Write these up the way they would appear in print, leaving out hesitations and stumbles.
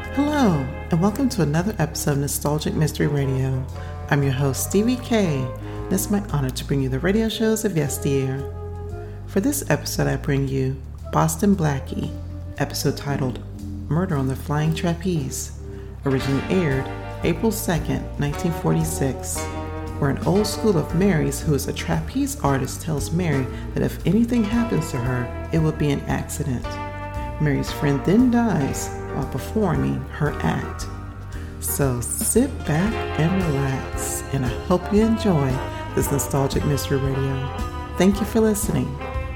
Hello, and welcome to another episode of Nostalgic Mystery Radio. I'm your host, Stevie K, and it's my honor to bring you the radio shows of yesteryear. For this episode, I bring you Boston Blackie, episode titled Murder on the Flying Trapeze, originally aired April 2nd, 1946, where an old school of Mary's, who is a trapeze artist, tells Mary that if anything happens to her, it will be an accident. Mary's friend then dies while performing her act. So sit back and relax, and I hope you enjoy this Nostalgic Mystery Radio. Thank you for listening.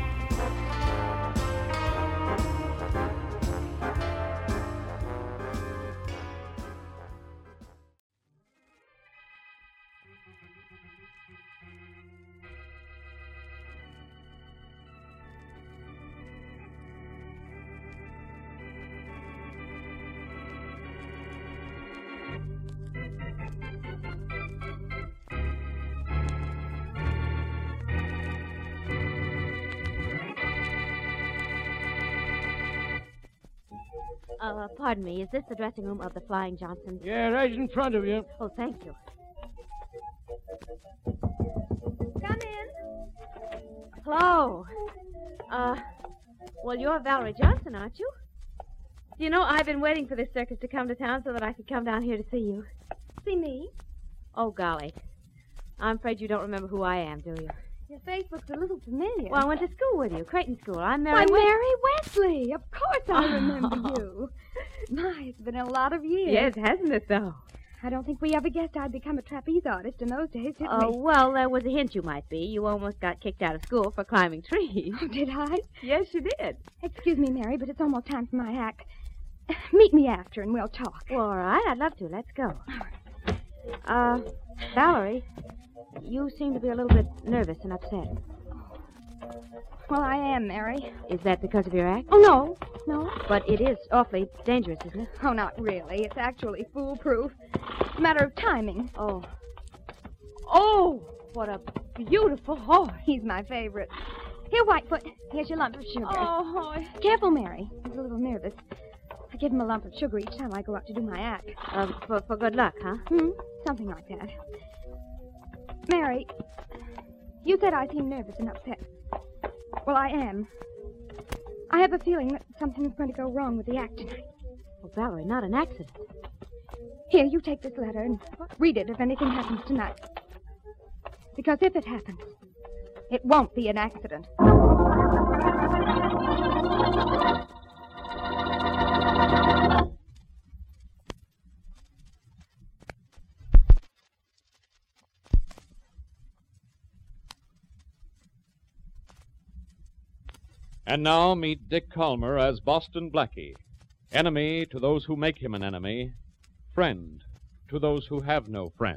Pardon me, is this the dressing room of the Flying Johnsons? Yeah, right in front of you. Oh, thank you. Come in. Hello. Well, you're Valerie Johnson, aren't you? You know, I've been waiting for this circus to come to town so that I could come down here to see you. See me? Oh, golly. I'm afraid you don't remember who I am, do you? Your face looks a little familiar. Well, I went to school with you, Creighton School. I'm Mary Mary Wesley. Of course I remember you. My, it's been a lot of years. Yes, hasn't it, though? I don't think we ever guessed I'd become a trapeze artist in those days, did Oh, we? well, there was a hint you might be. You almost got kicked out of school for climbing trees. Oh, did I? Yes, you did. Excuse me, Mary, but it's almost time for my act. Meet me after and we'll talk. Well, all right, I'd love to. Let's go. Valerie, you seem to be a little bit nervous and upset. Well, I am, Mary. Is that because of your act? Oh, no. But it is awfully dangerous, isn't it? Oh, not really. It's actually foolproof. It's a matter of timing. Oh. Oh, what a beautiful horse. He's my favorite. Here, Whitefoot. Here's your lump of sugar. Oh. Careful, Mary. He's a little nervous. I give him a lump of sugar each time I go out to do my act. For good luck, huh? Something like that. Mary, you said I seem nervous and upset. Well, I am. I have a feeling that something's going to go wrong with the act tonight. Oh, Valerie, not an accident. Here, you take this letter and read it if anything happens tonight. Because if it happens, it won't be an accident. And now meet Dick Calmer as Boston Blackie. Enemy to those who make him an enemy. Friend to those who have no friend.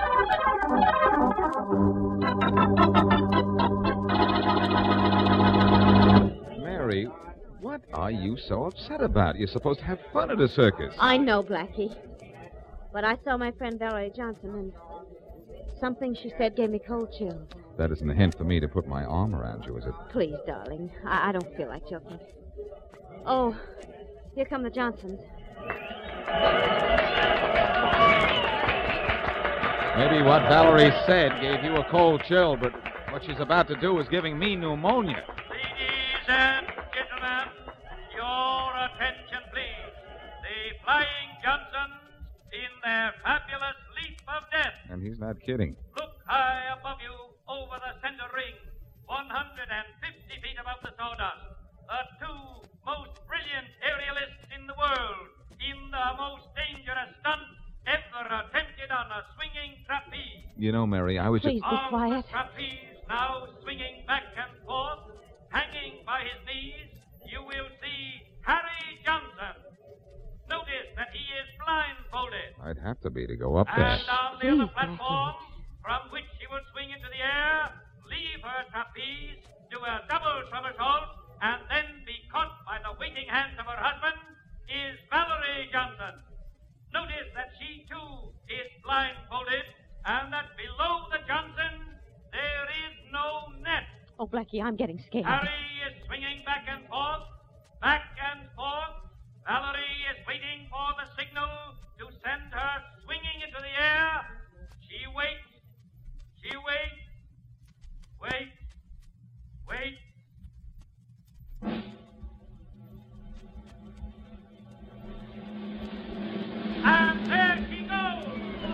Mary, what are you so upset about? You're supposed to have fun at a circus. I know, Blackie. But I saw my friend Valerie Johnson, and something she said gave me cold chills. That isn't a hint for me to put my arm around you, is it? Please, darling. I don't feel like joking. Oh, here come the Johnsons. Maybe what Valerie said gave you a cold chill, but what she's about to do is giving me pneumonia. Ladies and gentlemen, your attention, please. The Flying Johnsons in their fabulous leap of death. And he's not kidding. Look high above you over the center ring, 150 feet above the sawdust. The two most brilliant aerialists in the world in the most dangerous stunt ever attempted on a swinging trapeze. You know, Mary, I was Please just... be On quiet. the trapeze, now swinging back and forth, hanging by his knees, you will see Harry Johnson. Notice that he is blindfolded. I'd have to be to go up there. And on the other platform, from which she will swing into the air, leave her trapeze, do a double somersault, and then be caught by the waiting hands of her husband, is Valerie Johnson. Notice that she, too, is blindfolded, and that below the Johnson, there is no net. Oh, Blackie, I'm getting scared. Harry is swinging back and forth. Valerie is waiting for the signal And there she goes!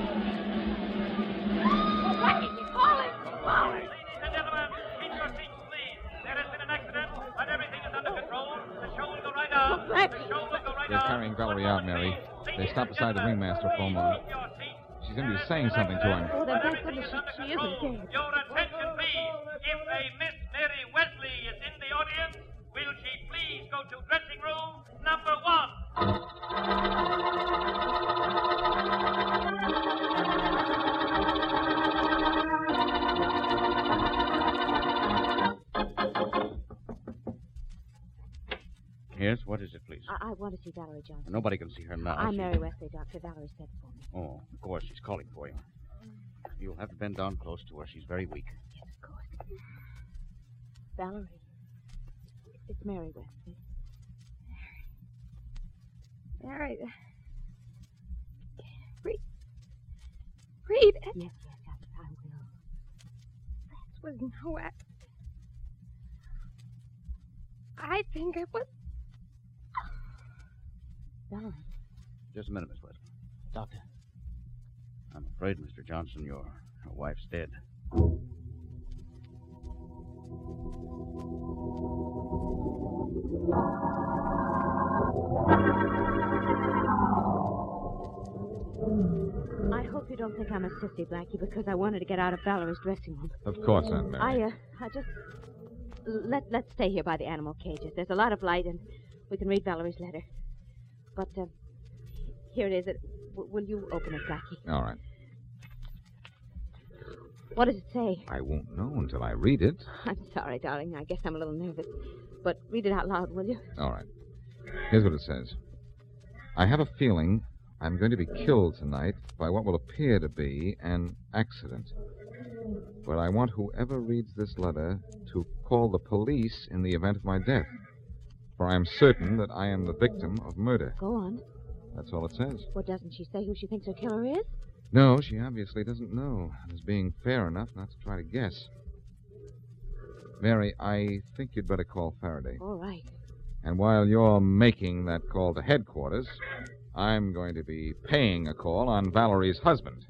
Blackie, he's falling! Ladies and gentlemen, keep your seats, please. There has been an accident, but everything is under control. The show will go right on. Blackie. The show will go right They're on. carrying Valerie out, Mary. They stopped beside the ringmaster for a moment. She's going to be saying something to him. Oh, then thank goodness she isn't dead. Your attention, please. If a Miss Mary Wesley is in the audience, will she please go to dressing room number 1? Yes, what is it, please? I want to see Valerie Johnson. Nobody can see her now. I'm Mary Wesley, Doctor. Valerie said for me. Oh, of course, she's calling for you. You'll have to bend down close to her. She's very weak. Yes, of course. Valerie. It's Mary Wesley. Mary. Read. Yes, I will. This was no accident. I think it was. Valerie. Just a minute, Miss Wesley. Doctor. I'm afraid, Mr. Johnson, your wife's dead. I hope you don't think I'm a sissy, Blackie, because I wanted to get out of Valerie's dressing room. Of course, Aunt Mary. I just... Let's stay here by the animal cages. There's a lot of light, and we can read Valerie's letter. But, here it is. Will you open it, Blackie? All right. What does it say? I won't know until I read it. I'm sorry, darling. I guess I'm a little nervous. But read it out loud, will you? All right. Here's what it says. I have a feeling I'm going to be killed tonight by what will appear to be an accident. But I want whoever reads this letter to call the police in the event of my death. For I am certain that I am the victim of murder. Go on. That's all it says. Well, doesn't she say who she thinks her killer is? No, she obviously doesn't know, and is being fair enough not to try to guess. Mary, I think you'd better call Faraday. All right. And while you're making that call to headquarters, I'm going to be paying a call on Valerie's husband.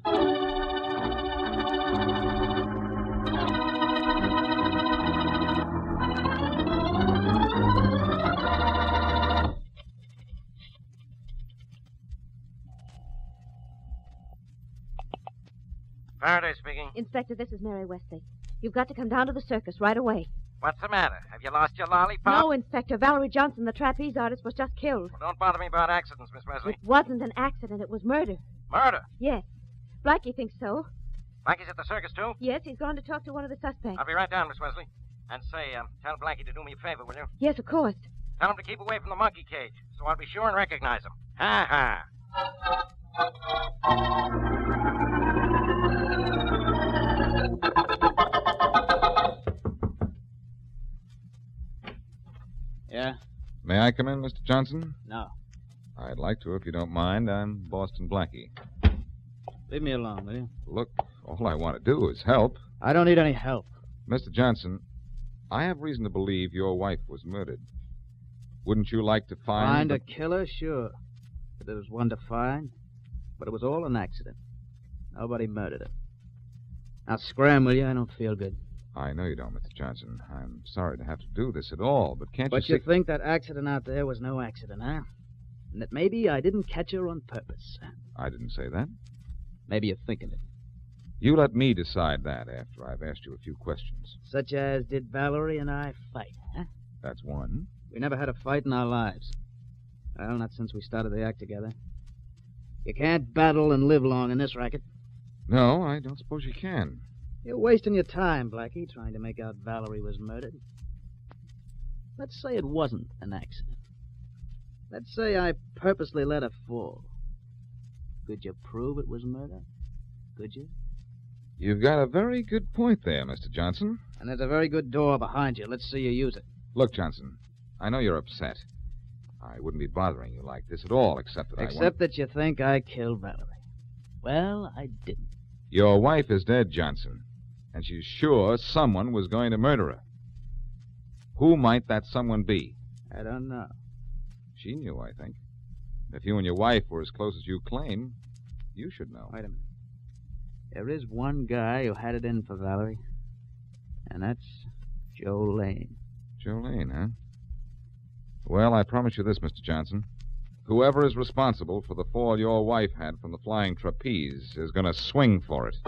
Faraday speaking. Inspector, this is Mary Wesley. You've got to come down to the circus right away. What's the matter? Have you lost your lollipop? No, Inspector. Valerie Johnson, the trapeze artist, was just killed. Well, don't bother me about accidents, Miss Wesley. It wasn't an accident. It was murder. Murder? Yes. Blackie thinks so. Blackie's at the circus, too? Yes, he's gone to talk to one of the suspects. I'll be right down, Miss Wesley. And say, tell Blackie to do me a favor, will you? Yes, of course. Tell him to keep away from the monkey cage, so I'll be sure and recognize him. Ha Yeah? May I come in, Mr. Johnson? No. I'd like to, if you don't mind. I'm Boston Blackie. Leave me alone, will you? Look, all I want to do is help. I don't need any help. Mr. Johnson, I have reason to believe your wife was murdered. Wouldn't you like to Find a killer? Sure. If there was one to find. But it was all an accident. Nobody murdered her. Now scram, will you? I don't feel good. I know you don't, Mr. Johnson. I'm sorry to have to do this at all, but can't But you you think that accident out there was no accident, huh? And that maybe I didn't catch her on purpose. I didn't say that. Maybe you're thinking it. You let me decide that after I've asked you a few questions. Such as, did Valerie and I fight, huh? That's one. We never had a fight in our lives. Well, not since we started the act together. You can't battle and live long in this racket. No, I don't suppose you can. You're wasting your time, Blackie, trying to make out Valerie was murdered. Let's say it wasn't an accident. Let's say I purposely let her fall. Could you prove it was murder? Could you? You've got a very good point there, Mr. Johnson. And there's a very good door behind you. Let's see you use it. Look, Johnson, I know you're upset. I wouldn't be bothering you like this at all, except that Except that you think I killed Valerie. Well, I didn't. Your wife is dead, Johnson, and she's sure someone was going to murder her. Who might that someone be? I don't know. She knew, I think. If you and your wife were as close as you claim, you should know. Wait a minute. There is one guy who had it in for Valerie, and that's Joe Lane. Joe Lane, huh? Well, I promise you this, Mr. Johnson. Whoever is responsible for the fall your wife had from the flying trapeze is going to swing for it.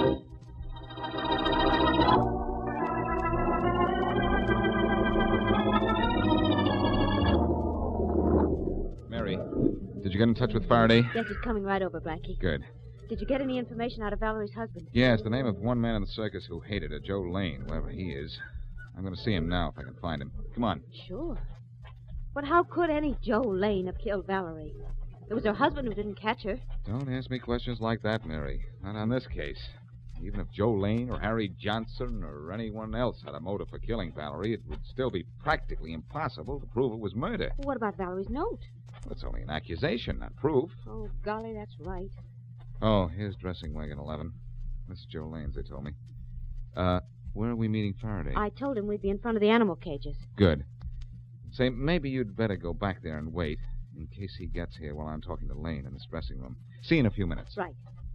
Mary, did you get in touch with Faraday? Yes, he's coming right over, Blackie. Good. Did you get any information out of Valerie's husband? Yes, the name of one man in the circus who hated her, Joe Lane, whoever he is. I'm going to see him now if I can find him. Come on. Sure. But how could any Joe Lane have killed Valerie? It was her husband who didn't catch her. Don't ask me questions like that, Mary. Not on this case. Even if Joe Lane or Harry Johnson or anyone else had a motive for killing Valerie, it would still be practically impossible to prove it was murder. What about Valerie's note? Well, it's only an accusation, not proof. Oh, golly, that's right. Oh, here's dressing wagon 11. This is Joe Lane's, they told me. Where are we meeting Faraday? I told him we'd be in front of the animal cages. Good. Say, maybe you'd better go back there and wait, in case he gets here while I'm talking to Lane in this dressing room. See you in a few minutes. Right.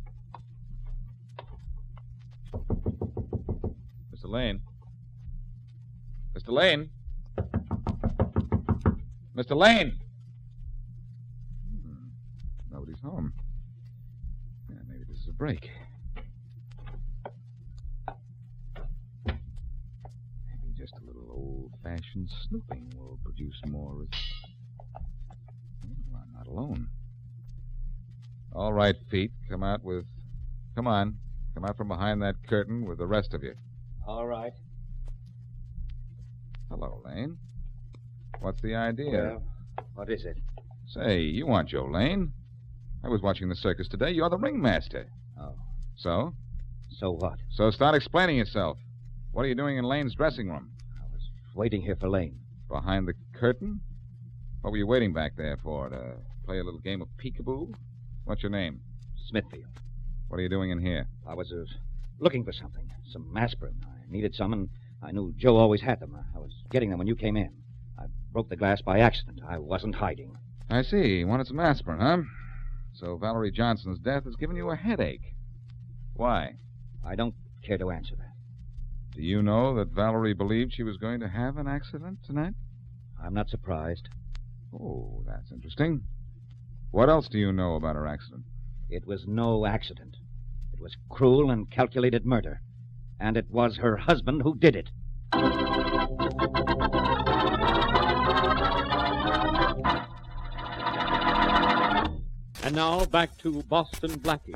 Mr. Lane? Mr. Lane? Mr. Lane! Nobody's home. Yeah, maybe this is a break. Maybe just a little old-fashioned snooping will produce more... Well, I'm not alone. All right, Feet, come out from behind that curtain with the rest of you. All right. Hello, Lane. What's the idea? Well, what is it? Say, you aren't Joe Lane. I was watching the circus today. You're the ringmaster. Oh. So? So what? So start explaining yourself. What are you doing in Lane's dressing room? I was waiting here for Lane. Behind the curtain? What were you waiting back there for? To play a little game of peekaboo? What's your name? Smithfield. What are you doing in here? I was looking for something. Some aspirin. I needed some, and I knew Joe always had them. I was getting them when you came in. I broke the glass by accident. I wasn't hiding. I see. You wanted some aspirin, huh? So Valerie Johnson's death has given you a headache. Why? I don't care to answer that. Do you know that Valerie believed she was going to have an accident tonight? I'm not surprised. Oh, that's interesting. What else do you know about her accident? It was no accident. It was cruel and calculated murder. And it was her husband who did it. And now back to Boston Blackie.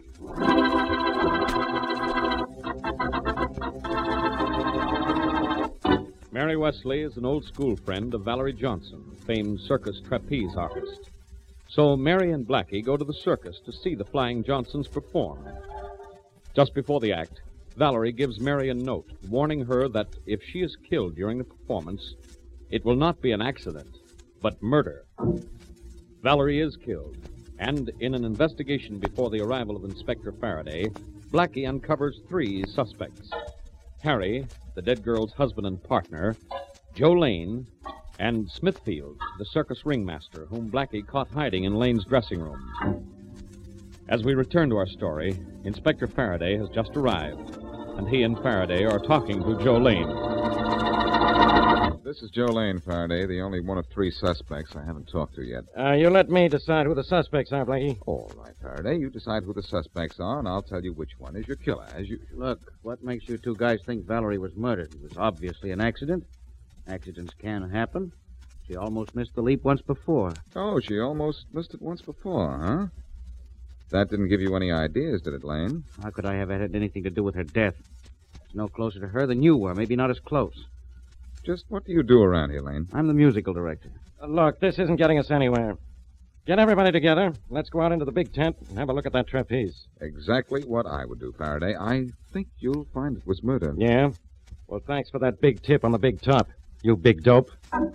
Mary Wesley is an old school friend of Valerie Johnson, famed circus trapeze artist. So Mary and Blackie go to the circus to see the Flying Johnsons perform. Just before the act, Valerie gives Mary a note warning her that if she is killed during the performance, it will not be an accident, but murder. Valerie is killed, and in an investigation before the arrival of Inspector Faraday, Blackie uncovers 3 suspects: Harry, the dead girl's husband and partner, Joe Lane, and Smithfield, the circus ringmaster, whom Blackie caught hiding in Lane's dressing room. As we return to our story, Inspector Faraday has just arrived, and he and Faraday are talking to Joe Lane. This is Joe Lane, Faraday, the only one of 3 suspects I haven't talked to yet. You let me decide who the suspects are, Blackie. All right, Faraday, you decide who the suspects are, and I'll tell you which one is your killer, as usual. Look, what makes you 2 guys think Valerie was murdered? It was obviously an accident. Accidents can happen. She almost missed the leap once before. Oh, she almost missed it once before, huh? That didn't give you any ideas, did it, Lane? How could I have had anything to do with her death? I was no closer to her than you were, maybe not as close. Just what do you do around here, Lane? I'm the musical director. Look, this isn't getting us anywhere. Get everybody together. Let's go out into the big tent and have a look at that trapeze. Exactly what I would do, Faraday. I think you'll find it was murder. Yeah? Well, thanks for that big tip on the big top, you big dope.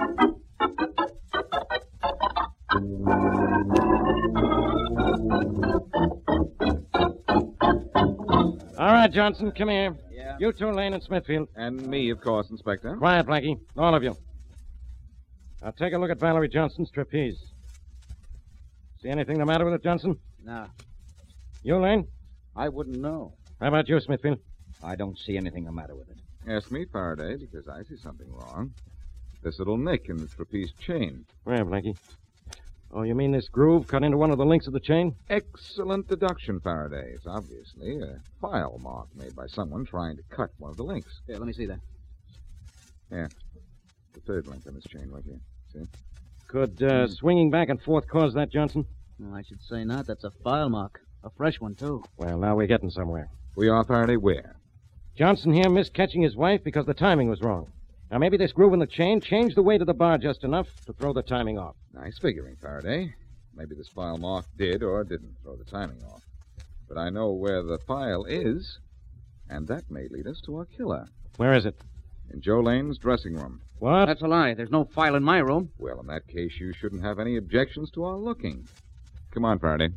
All right, Johnson, come here. Yeah? You 2, Lane and Smithfield. And me, of course, Inspector. Quiet, Blackie. All of you. Now take a look at Valerie Johnson's trapeze. See anything the matter with it, Johnson? No, You, Lane? I wouldn't know. How about you, Smithfield? I don't see anything the matter with it. Ask me, Faraday, because I see something wrong. This little nick in the trapeze chain. Where, Blackie? Oh, you mean this groove cut into one of the links of the chain? Excellent deduction, Faraday. It's obviously a file mark made by someone trying to cut one of the links. Here, let me see that. Yeah. The third link on this chain right here. See? Could swinging back and forth cause that, Johnson? No, I should say not. That's a file mark. A fresh one, too. Well, now we're getting somewhere. We are, Faraday, where? Johnson here missed catching his wife because the timing was wrong. Now, maybe this groove in the chain changed the weight of the bar just enough to throw the timing off. Nice figuring, Faraday. Maybe this file mark did or didn't throw the timing off. But I know where the file is, and that may lead us to our killer. Where is it? In Joe Lane's dressing room. What? That's a lie. There's no file in my room. Well, in that case, you shouldn't have any objections to our looking. Come on, Faraday.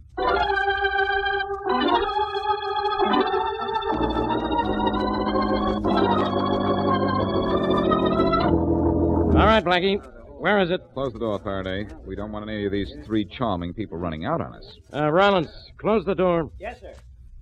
All right, Blackie. Where is it? Close the door, Faraday. We don't want any of these three charming people running out on us. Rollins, close the door. Yes, sir.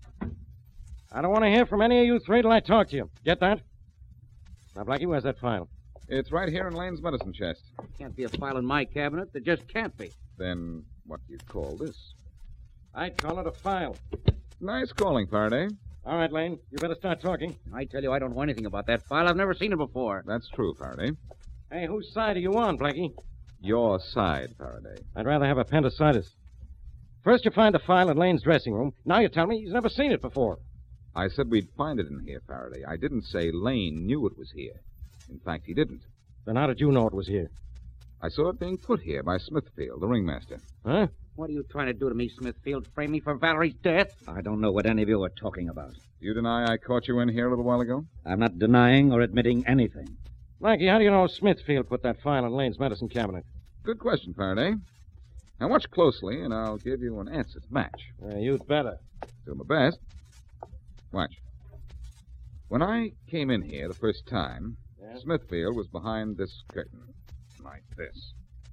I don't want to hear from any of you three till I talk to you. Get that? Now, Blackie, where's that file? It's right here in Lane's medicine chest. Can't be a file in my cabinet. There just can't be. Then what do you call this? I'd call it a file. Nice calling, Faraday. All right, Lane, you better start talking. I tell you, I don't know anything about that file. I've never seen it before. That's true, Faraday. Hey, whose side are you on, Blackie? Your side, Faraday. I'd rather have appendicitis. First you find the file in Lane's dressing room. Now you tell me he's never seen it before. I said we'd find it in here, Faraday. I didn't say Lane knew it was here. In fact, he didn't. Then how did you know it was here? I saw it being put here by Smithfield, the ringmaster. Huh? What are you trying to do to me, Smithfield? Frame me for Valerie's death? I don't know what any of you are talking about. You deny I caught you in here a little while ago? I'm not denying or admitting anything. Blackie, how do you know Smithfield put that file in Lane's medicine cabinet? Good question, Faraday. Now watch closely, and I'll give you an answer to match. You'd better. Do my best. Watch. When I came in here the first time, Smithfield was behind this curtain, like this.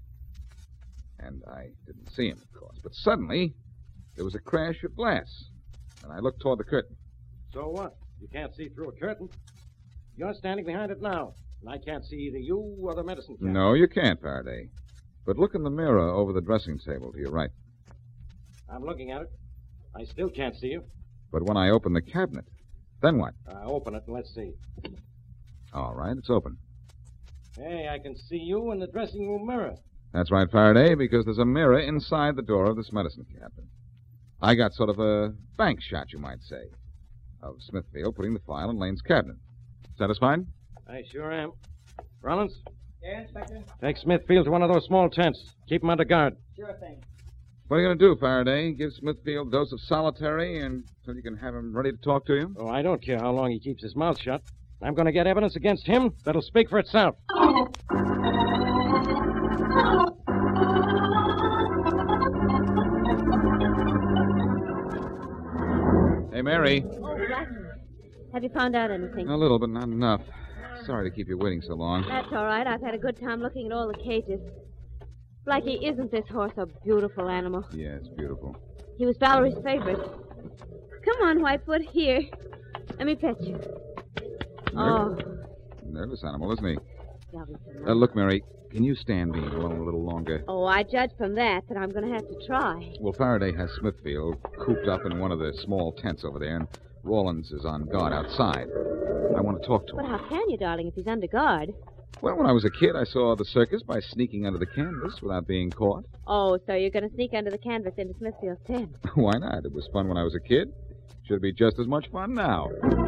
And I didn't see him, of course. But suddenly, there was a crash of glass, and I looked toward the curtain. So what? You can't see through a curtain. You're standing behind it now, and I can't see either you or the medicine cabinet. No, you can't, Faraday. But look in the mirror over the dressing table to your right. I'm looking at it. I still can't see you. But when I open the cabinet, then what? Open it and let's see. All right, it's open. Hey, I can see you in the dressing room mirror. That's right, Faraday, because there's a mirror inside the door of this medicine cabinet. I got sort of a bank shot, you might say, of Smithfield putting the file in Lane's cabinet. Satisfied? I sure am. Rollins? Yeah, Inspector? Take Smithfield to one of those small tents. Keep him under guard. Sure thing. What are you going to do, Faraday? Give Smithfield a dose of solitary until you can have him ready to talk to you? Oh, I don't care how long he keeps his mouth shut. I'm going to get evidence against him that'll speak for itself. Hey, Mary. Oh, Blackie. Have you found out anything? A little, but not enough. Sorry to keep you waiting so long. That's all right. I've had a good time looking at all the cages. Blackie, isn't this horse a beautiful animal? Yeah, it's beautiful. He was Valerie's favorite. Come on, Whitefoot. Here. Let me pet you. Oh. Nervous animal, isn't he? Lovely to Look, Mary, can you stand being alone a little longer? Oh, I judge from that I'm going to have to try. Well, Faraday has Smithfield cooped up in one of the small tents over there, and Rawlins is on guard outside. I want to talk to But him. how can you, darling, if he's under guard? Well, when I was a kid, I saw the circus by sneaking under the canvas without being caught. Oh, so you're going to sneak under the canvas into Smithfield's tent. Why not? It was fun when I was a kid. Should be just as much fun now.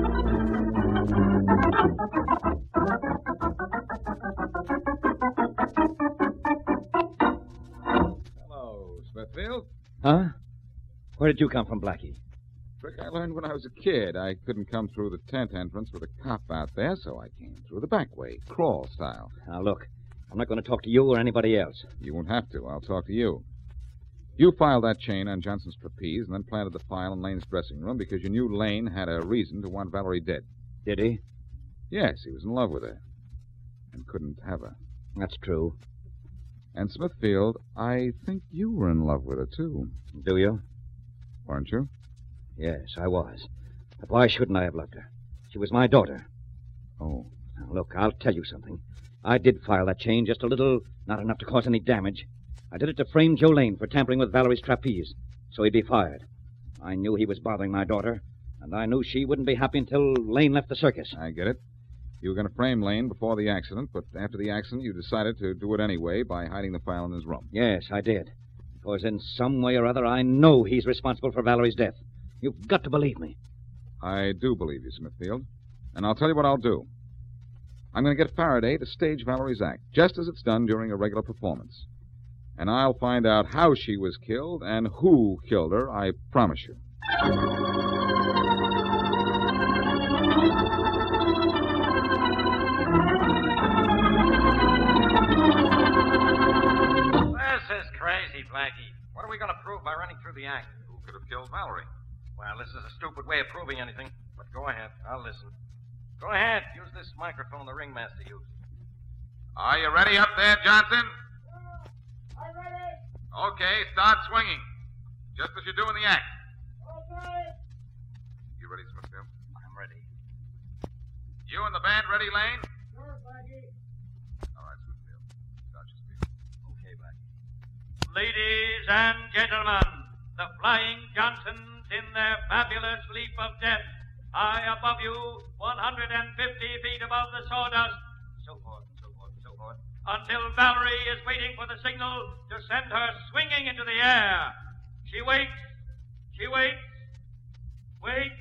Hello, Smithfield. Huh? Where did you come from, Blackie? Trick I learned when I was a kid. I couldn't come through the tent entrance with a cop out there, so I came through the back way, crawl style. Now, look, I'm not going to talk to you or anybody else. You won't have to. I'll talk to you. You filed that chain on Johnson's trapeze and then planted the file in Lane's dressing room because you knew Lane had a reason to want Valerie dead. Did he? Yes, he was in love with her and couldn't have her. That's true. And Smithfield, I think you were in love with her, too. Do you? Weren't you? Yes, I was. But why shouldn't I have loved her? She was my daughter. Oh. Now, look, I'll tell you something. I did file that chain just a little, not enough to cause any damage. I did it to frame Joe Lane for tampering with Valerie's trapeze, so he'd be fired. I knew he was bothering my daughter, and I knew she wouldn't be happy until Lane left the circus. I get it. You were going to frame Lane before the accident, but after the accident, you decided to do it anyway by hiding the file in his room. Yes, I did. Because in some way or other, I know he's responsible for Valerie's death. You've got to believe me. I do believe you, Smithfield. And I'll tell you what I'll do. I'm going to get Faraday to stage Valerie's act, just as it's done during a regular performance. And I'll find out how she was killed and who killed her, I promise you. This is crazy, Blackie. What are we going to prove by running through the act? Who could have killed Valerie? Well, this is a stupid way of proving anything. But go ahead. I'll listen. Go ahead. Use this microphone the ringmaster used. Are you ready up there, Johnson? I'm ready. Okay, start swinging. Just as you do in the act. Okay. You ready, Smithfield? I'm ready. You and the band ready, Lane? Sure, Blackie. All right, Smithfield. Start your speed. Okay, Blackie. Ladies and gentlemen, the Flying Johnsons in their fabulous leap of death, high above you, 150 feet above the sawdust, so forth, so forth, so forth, until Valerie is waiting for the signal to send her swinging into the air. She waits, waits,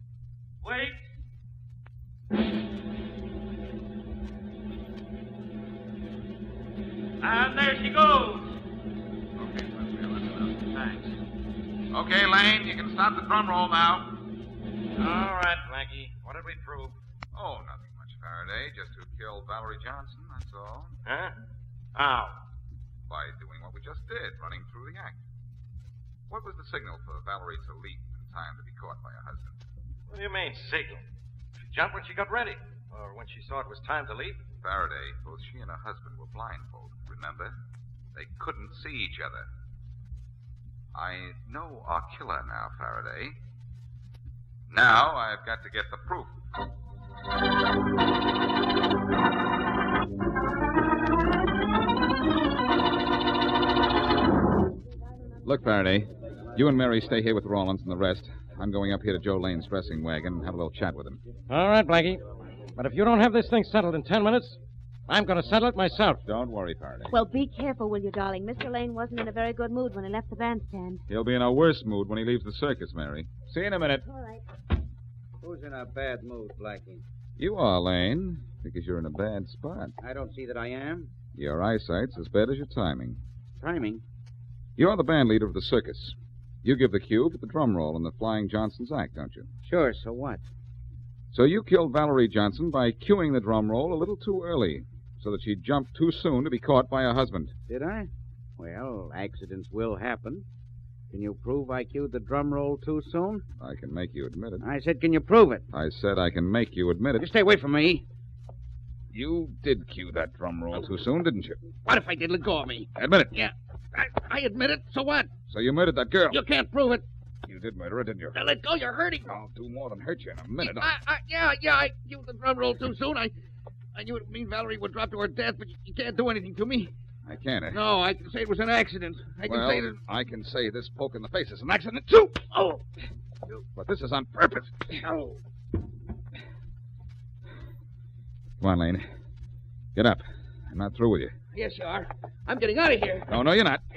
and there she goes. Okay, Smithfield, that's enough. Thanks. Okay, Lane, you can stop the drum roll now. All right, Blackie. What did we prove? Oh, nothing much, Faraday. Just who killed Valerie Johnson, that's all. Huh? How? By doing what we just did, running through the act. What was the signal for Valerie to leap in time to be caught by her husband? What do you mean, signal? She jumped when she got ready. Or when she saw it was time to leap. Faraday, both she and her husband were blindfolded, remember? They couldn't see each other. I know our killer now, Faraday. Now I've got to get the proof. Look, Faraday, you and Mary stay here with Rawlins and the rest. I'm going up here to Joe Lane's dressing wagon and have a little chat with him. All right, Blackie. But if you don't have this thing settled in 10 minutes, I'm going to settle it myself. Don't worry, Faraday. Well, be careful, will you, darling? Mr. Lane wasn't in a very good mood when he left the bandstand. He'll be in a worse mood when he leaves the circus, Mary. See you in a minute. All right. Who's in a bad mood, Blackie? You are, Lane, because you're in a bad spot. I don't see that I am. Your eyesight's as bad as your timing. Timing? You're the band leader of the circus. You give the cue for the drum roll in the Flying Johnson's act, don't you? Sure, so what? So you killed Valerie Johnson by cueing the drum roll a little too early, so that she jumped too soon to be caught by her husband. Did I? Well, accidents will happen. Can you prove I cued the drum roll too soon? I can make you admit it. I said, can you prove it? I said I can make you admit it. You stay away from me. You did cue that drum roll too soon, didn't you? What if I did? Let go of me. Admit it. Yeah, I admit it. So what? So you murdered that girl. You can't prove it. You did murder her, didn't you? Now let go. You're hurting. I'll do more than hurt you in a minute. I cued the drum roll too soon. I knew it would mean Valerie would drop to her death, but you can't do anything to me. I can't, eh? No, I can say it was an accident. I can say that... I can say this poke in the face is an accident, too. Oh! But this is on purpose. Oh! Come on, Lane. Get up. I'm not through with you. Yes, you are. I'm getting out of here. No, you're not.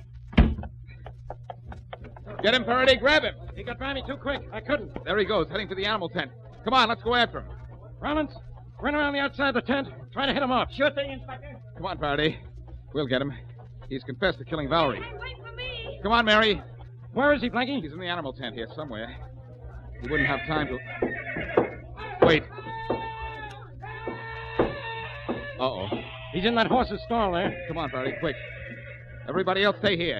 Get him, Faraday. Grab him. He got by me too quick. I couldn't. There he goes, heading for the animal tent. Come on, let's go after him. Rollins, run around the outside of the tent. Try to hit him off. Sure thing, Inspector. Come on, Faraday. We'll get him. He's confessed to killing Valerie. Wait for me. Come on, Mary. Where is he, Blackie? He's in the animal tent here somewhere. He wouldn't have time to... Wait. Uh-oh. He's in that horse's stall there. Come on, Faraday, quick. Everybody else stay here.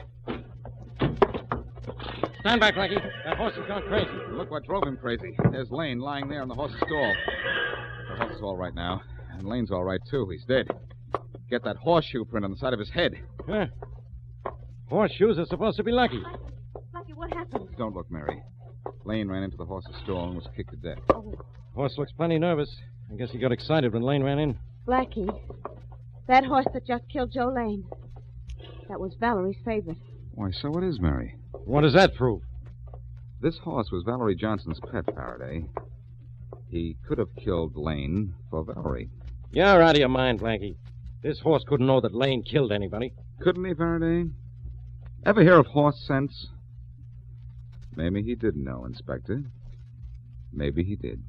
Stand back, Blackie. That horse has gone crazy. Look what drove him crazy. There's Lane lying there in the horse's stall. The horse is all right now. And Lane's all right, too. He's dead. get that horseshoe print on the side of his head. Huh. Horseshoes are supposed to be lucky. Blackie, what happened? Don't look, Mary. Lane ran into the horse's stall and was kicked to death. Oh, Horse looks plenty nervous. I guess he got excited when Lane ran in. Blackie, that horse that just killed Joe Lane, that was Valerie's favorite. Why, so it is, Mary. What does that prove? This horse was Valerie Johnson's pet, Faraday. He could have killed Lane for Valerie. You're out of your mind, Blackie. This horse couldn't know that Lane killed anybody. Couldn't he, Faraday? Ever hear of horse sense? Maybe he didn't know, Inspector. Maybe he did.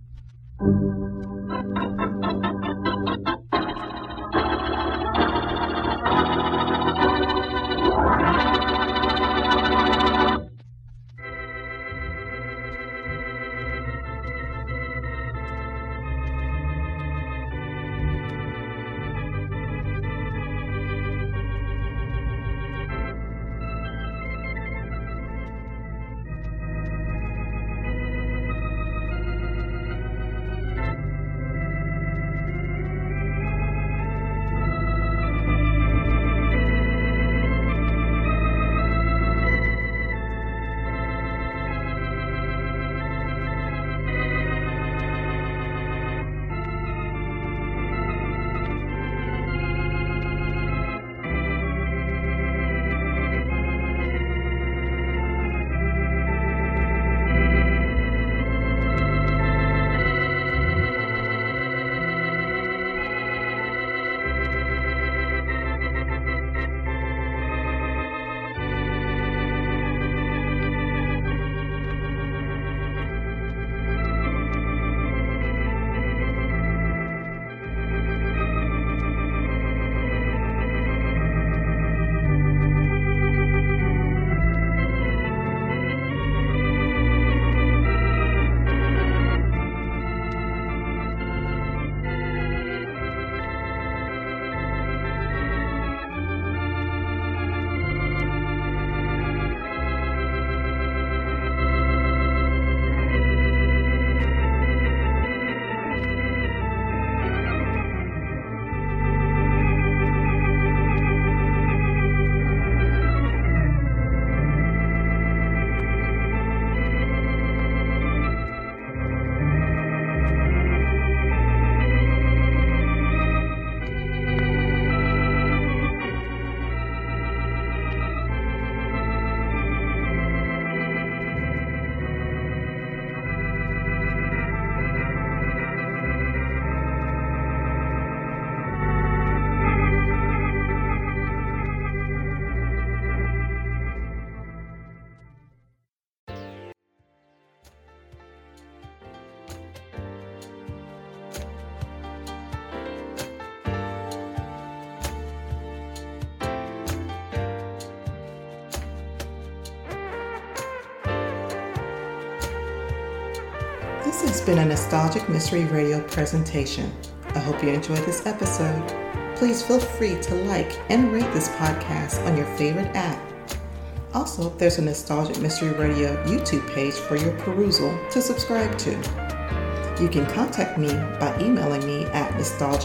This has been a Nostalgic Mystery Radio presentation. I hope you enjoyed this episode. Please feel free to like and rate this podcast on your favorite app. Also, there's a Nostalgic Mystery Radio YouTube page for your perusal to subscribe to. You can contact me by emailing me at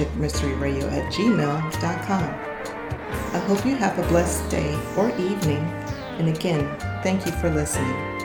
nostalgicmysteryradio@gmail.com. I hope you have a blessed day or evening. And again, thank you for listening.